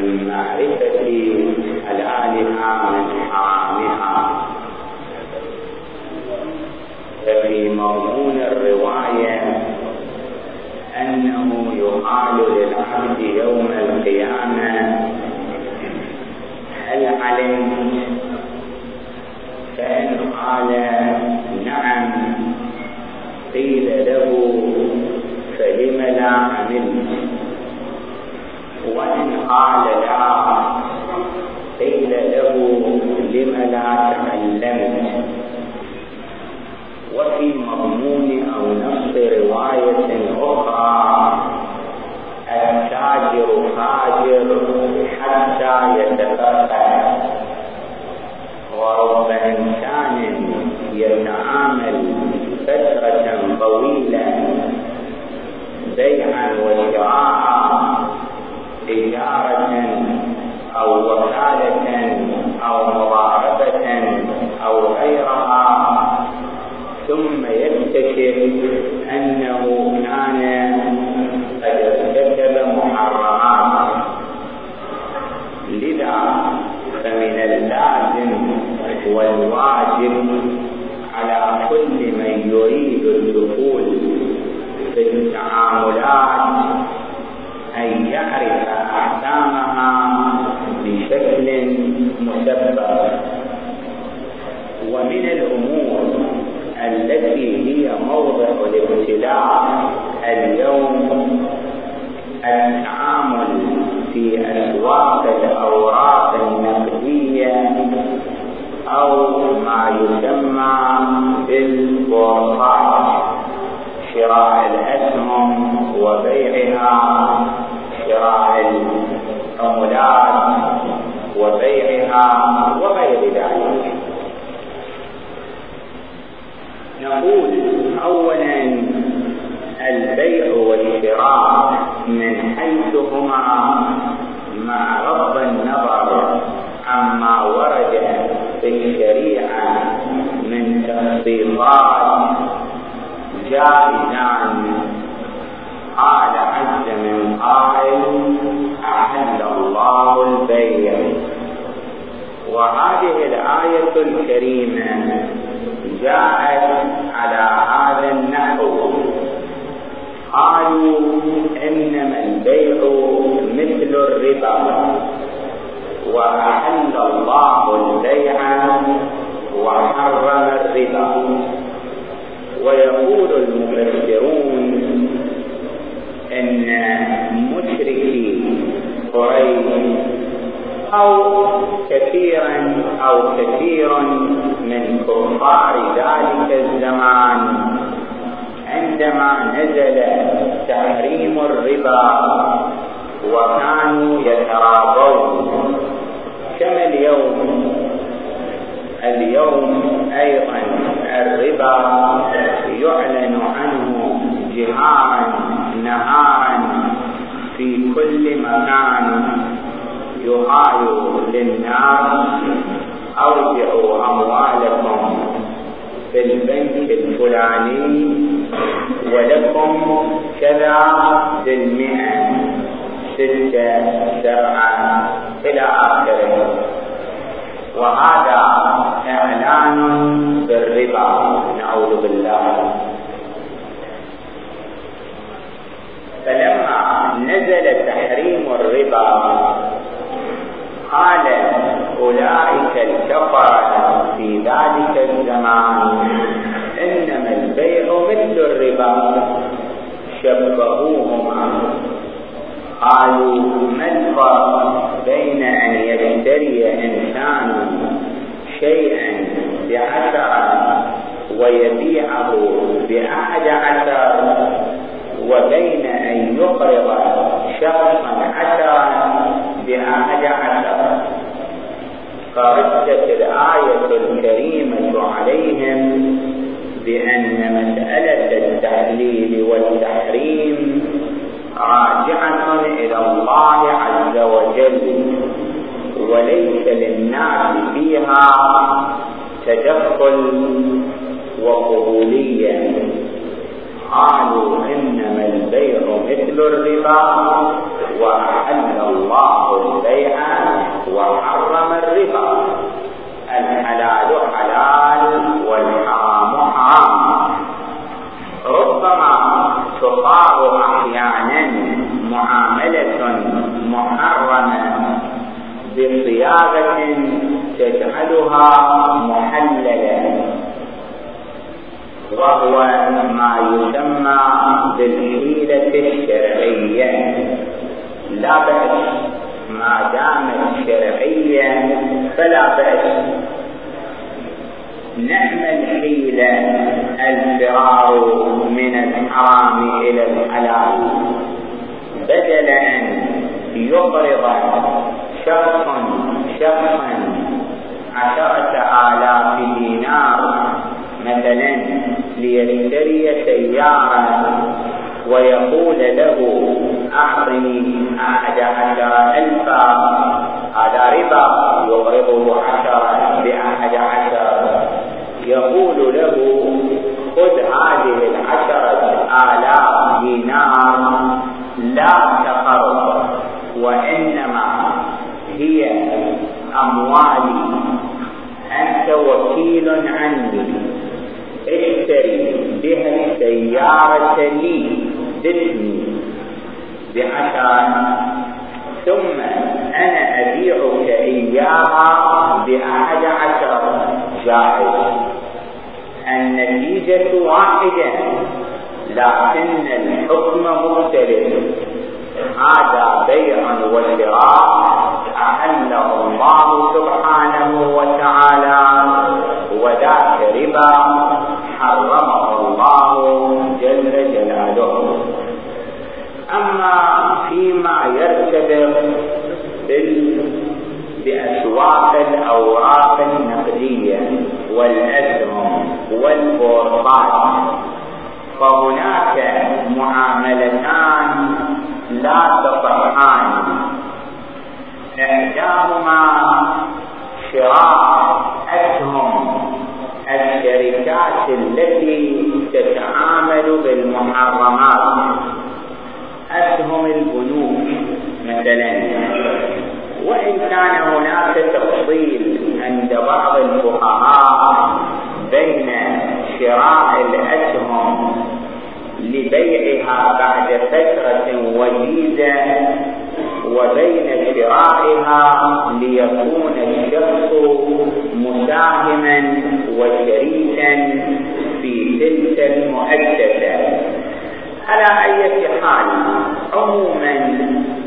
من معرفة حلالها من حرامها. ففي مضمون الرواية أنه يقال للعبد يوم القيامة: هل علمت؟ فإن قال نعم قيل له: فلم لا عملت؟ وإن قال لا قيل له: لم لا تعلمت؟ وفي مضمون أو نص رواية أخرى: التاجر فاجر حتى يتفقه. ورب إنسان يتعامل فترة طويلة بيعا وشراء، تجارة أو وكالة أو مضاربة أو غيرها، ثم يكتشف أنه كان قد ارتكب محرمات. لذا فمن اللازم والواجب على كل من يريد الدخول في التعاملات أن يعرف أحكامها بشكل مسبق. ومن الأمور التي هي موضع الابتلاء اليوم التعامل في أسواق الأوراق النقدية أو ما يسمى بالبورصات، شراء الأسهم وبيعها، شراء العملات وبيعها وغير ذلك. نقول أولا البيع والشراء من حيث هما مع غض النظر عما ورد في الشريعة من تخصيصات جائزان. قال عز من قائل: أحل الله البيع. وهذه الآية الكريمة جاءت على هذا النحو. قالوا: إنما البيع مثل الربا، وأحل الله البيع وحرم الربا. ويقول المفسرون إن مشركي قريش أو كثير من كفار ذلك الزمان عندما نزل تحريم الربا وكانوا يتراضون كما اليوم أيضا الربا يعلن عنه جهارا نهارا في كل مكان. يقال للناس: أودعوا أموالكم في البنك الفلاني ولكم كذا بالمئة، 6 7 إلى آخره. وهذا إعلان بالربا، نعوذ بالله. فلما نزل تحريم الربا قال أولئك الكفرة في ذلك الزمان: إنما البيع مثل الربا. شبهوهما، قالوا: ما الفرق بين أن يشتري إنسان شيئا ب10 ويبيعه ب11، وبين أن يقرض شخصا 10 ب11؟ فردت الآية الكريمة عليهم بأن مسألة التحليل والتحريم راجعة إلى الله عز وجل، وليس للناس فيها تدخل وقبولية. قالوا: إنما البيع مثل الربا وأحل الله البيع تجعلها محللة، وهو ما يسمى بالحيلة الشرعية. لا بأس ما دامت شرعية فلا بأس. نعمل حيلة الفرار من الحرام إلى الحلال، بدل أن يقرض شخصا 10,000 دينار مثلا ليشتري سيارة، ويقول له أعطني 11,000، هذا ربا، يقرضه 10 ب11. يقول له خذ هذه 10,000 دينار لا كقرض، وإنما هي أموالي، أنت وكيل عني، اشتري بها السيارة لي باسمي ب10، ثم أنا أبيعك إياها ب11. جائز، النتيجة واحدة لكن الحكم مختلف. هذا بيع وشراء أحله الله سبحانه وتعالى، وذاك ربا حرمه الله جل جلاله. أما فيما يرتبط بأسواق الأوراق النقدية والأسهم والبورصات، فهناك معاملتان لا تصحان. إحداهما شراء أسهم الشركات التي تتعامل بالمحرمات، أسهم البنوك مثلا، وإن كان هناك تفصيل عند بعض الفقهاء بين شراء الأسهم لبيعها بعد فترة وجيزة وبين شرائها ليكون الشخص مساهما وشريكا في تلك المؤسسة. على أي حال، عموما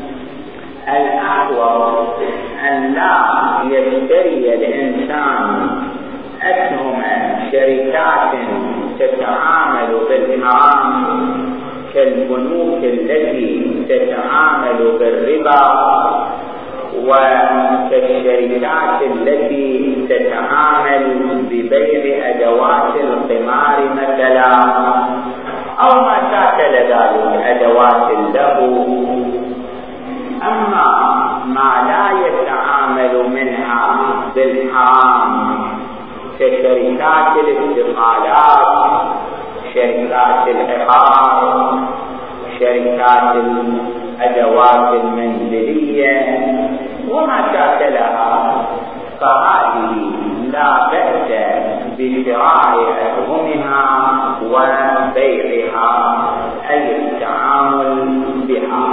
الأحوط أن لا يشتري الإنسان أسهم شركات تتعامل بالحرام كالبنوك التي تتعامل بالربا، وكالشركات التي تتعامل ببيع أدوات القمار مثلا، أو ما شاكل ذلك أدوات اللهو. أما ما لا يتعامل منها بالحرام كشركات الاتصالات، شركات العقار، شركات الأدوات المنزلية وما شاكلها، فهذه لا بأس بشراء أسهمها وبيعها، أي التعامل بها.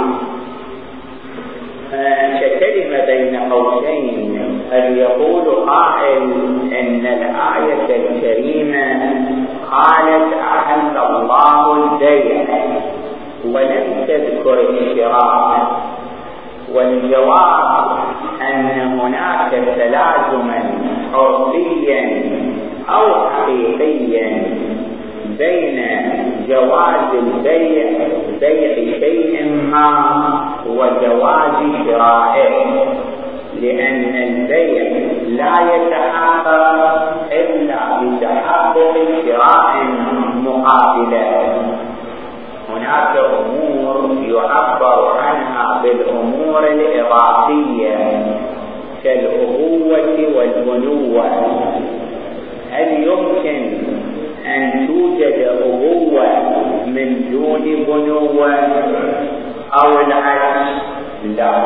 ككلمة بين قوسين، هل يقول قائل إن الآية الكريمة قالت أحل الله البيع ولم تذكر الشراء؟ والجواب أن هناك تلازما عرفيا أو حقيقيا بين جواز البيع، بيع شيء ما، وجواز شرائه، لأن البيع لا يتحقق إلا بتحقق شراء مقابلة. هناك أمور يعبر عنها بالأمور الإضافية كالأبوة والبنوة. هل يمكن أن توجد أبوة من دون بنوة أو العكس؟ لا.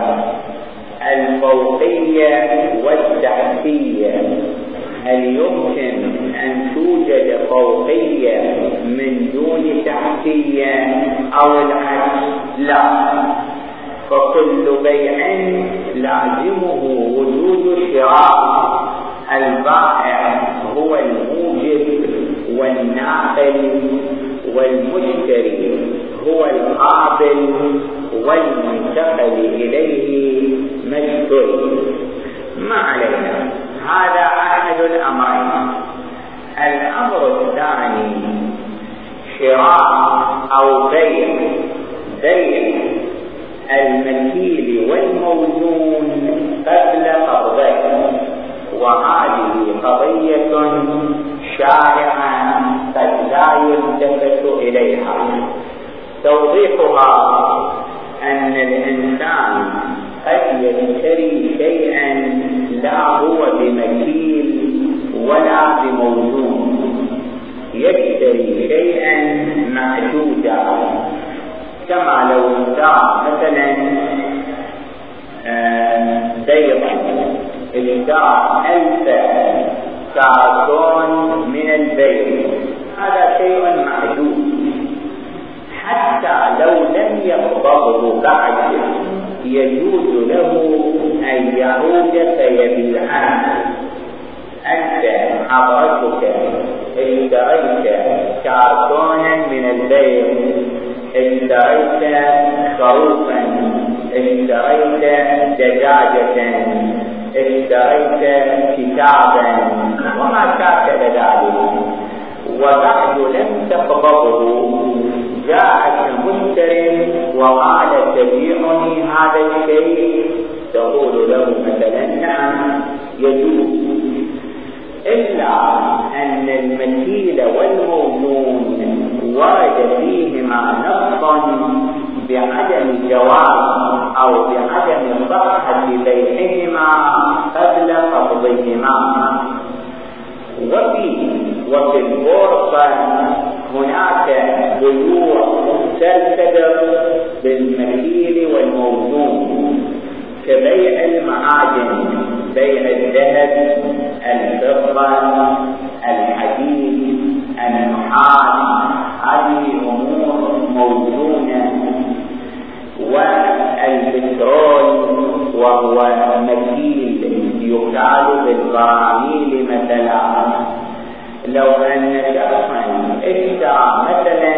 الفوقية والتحتية، هل يمكن أن توجد فوقية من دون تحتية أو العكس؟ لا. فكل بيع لازمه وجود شراء، الأمرين. الأمر الثاني شراء أو بيع المكيل والموزون قبل قبضه، وهذه قضية شائعة قد لا يلتفت إليها. توضيحها أن الإنسان قد يشتري شيئا لا هو بمكيل ولا بموزون، يشتري شيئا محدودا، كما لو اشترى مثلا بيضا، اشترى 1000 كارتون من البيض، هذا شيء محدود، حتى لو لم يقبضه بعد يجوز له أن يعود فيبيعه. أنت حضرتك اشتريت كارتونا من البيض، اشتريت خروفا، اشتريت دجاجة، اشتريت كتابا وما شاكل ذلك، وبعد لم تقبضه جاءك مشتري وقال تبيعني هذا الشيء، تقول له مثلا نعم يجوز، إلا أن المكيل والموزون ورد فيهما نص بعدم جواز أو بعدم صحة بيعهما قبل قبضهما. وفي البورصة هناك بيوع ترتبط بالمكيل والموزون كبيع المعادن، بيع الذهب، الفضة، الحديد، النحاس، هذه أمور موزونة. والبترول وهو مكيل يقال بالبراميل مثلا. لو أن شخصا اشترى مثلا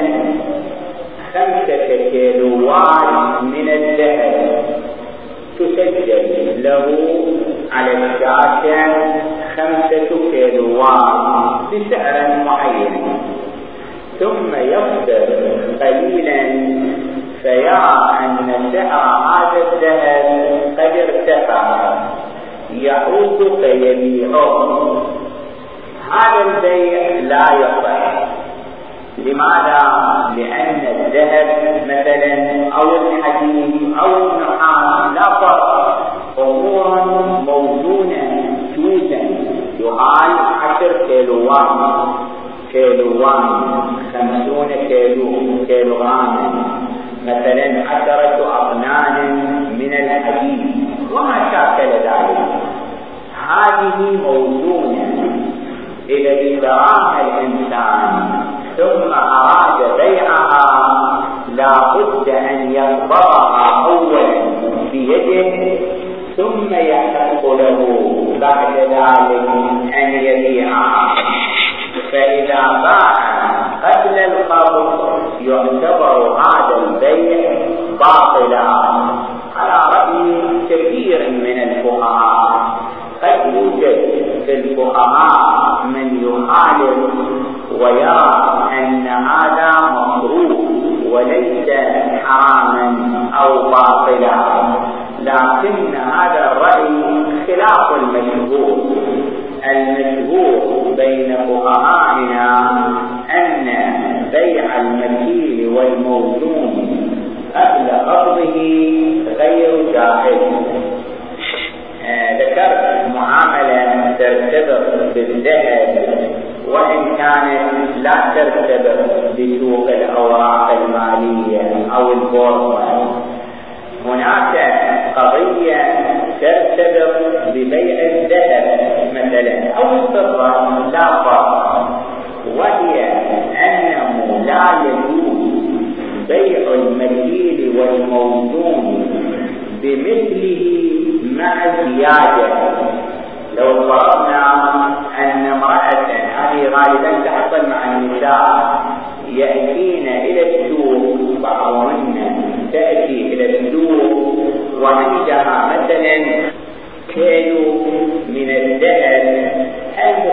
5 كيلوات من الذهب، تسجل له على الشاشة 5 كيلوات بسعر معين، ثم يصبر قليلا فيرى أن سعر هذا الذهب قد ارتفع، يعود فيبيعه. هذا البيع لا يصح. لماذا؟ لأن الذهب مثلا أو الحديد أو النحاس لا فرق، أمور موزونة توزن، يقال 10 كيلوات 50 كيلوغراما، مثلا 10 أطنان من الحديد وما شاكل ذلك، هذه موزونة. إذا اشتراها الإنسان ثم أراد بيعها لا بد أن يقبضها أولا بيده، ثم يحق له بعد ذلك أن يبيعها. فإذا باع قبل القبض يعتبر هذا البيع باطلا على رأي كثير من الفقهاء. قد يوجد في الفقهاء من يخالف ويرى أن هذا مكروه وليس حراما أو باطلا، لكن هذا الرأي خلاف المشهور. المشهور بين فقهائنا أن بيع المكيل والموزون قبل قبضه غير جائز. ذكرت معاملة ترتبط بالذهب وإن كانت لا ترتبط بسوق الأوراق المالية أو البورصة. هناك قضية ترتبط ببيع الذهب مثلا أو الفضة لا فرق، وهي أنه لا يجوز بيع المكيل والموزون بمثله مع زيادة. لو فرضنا أن امرأة، هذه غالبا تحصل مع النساء، يأتين إلى السوق، بعضهن تأتي إلى السوق وعندها مثلا كيلو من الذهب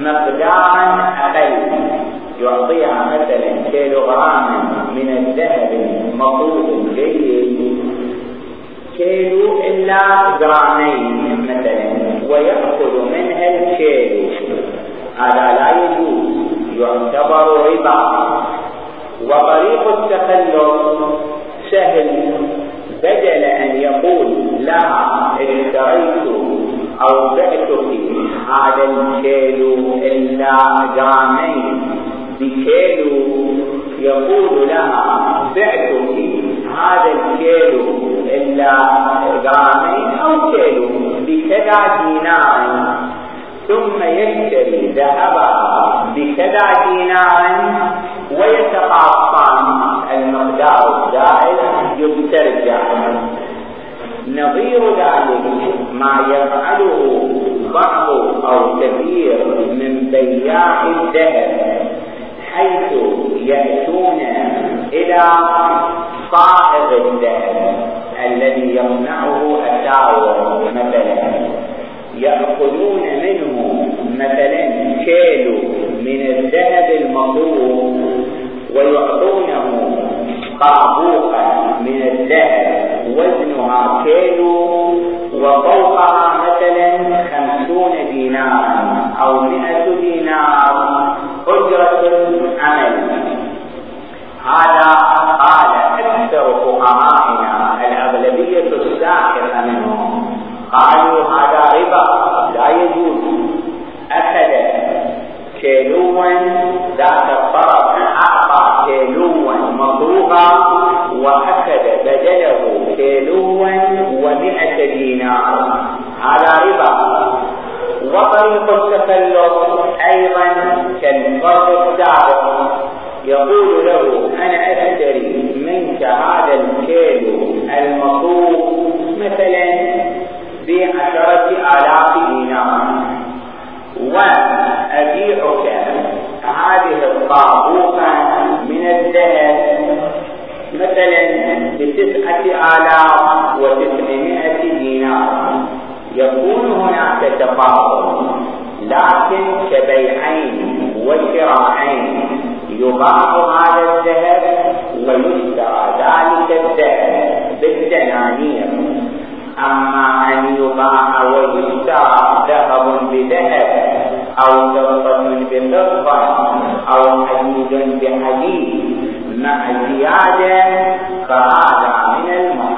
مقدارا أقل، يعطيها مثلا كيلوغرام من الذهب المطلوب جيد، كيلو إلا جرامين مثلا، ويأخذ منها الكيلو، هذا لا يجوز، يعتبر ربا. وطريق التخلص سهل، بدل أن يقول لها اشتريت أو بعتك هذا الكيلو إلا جرامين بكيلو، يقول لها بعتك هذا الكيلو إلا جرامين أو كيلو بكذا دينار، ثم يشتري ذهبها بكذا دينار ويتقاطعان المقدار الزائد يسترجع. نظير ذلك ما يفعله بعض أو كثير من بياع الذهب، حيث يأتون إلى صائغ الذهب الذي يصنعه أساور مثلا، يأخذون منه مثلا كيلو من الذهب المطلوب ويعطونه قابوقا من الذهب وزنها كيلو، وفوقها مثلا 50 دينارا أو 100 دينار أجرة العمل. هذا قال أكثر فقهائنا الأغلبية الساحرة منهم، قالوا هذا ربا لا يجوز. أخذ كيلوا ذات الطرف، أعطى كيلوا مطروقا، وأخذ بدله كيلوا و100 دينار، هذا ربا. وطريق التخلص أيضا كالفرق السابق، يقول له أنا أشتري منك هذا الكيلو المطروق مثلا ب10,000 دينار، وأبيعك هذه الطابوقة من الذهب مثلا ب9,900 دينار. يكون هناك تفاضل، لكن كبيعين وشراعين، يباع هذا الذهب ويشترى ذلك الذهب بالدنانير. أما أن يباع ويشترى ذهب بذهب أو فضة بفضة أو حديد بحديد مع زيادة، فهذا من المحرم.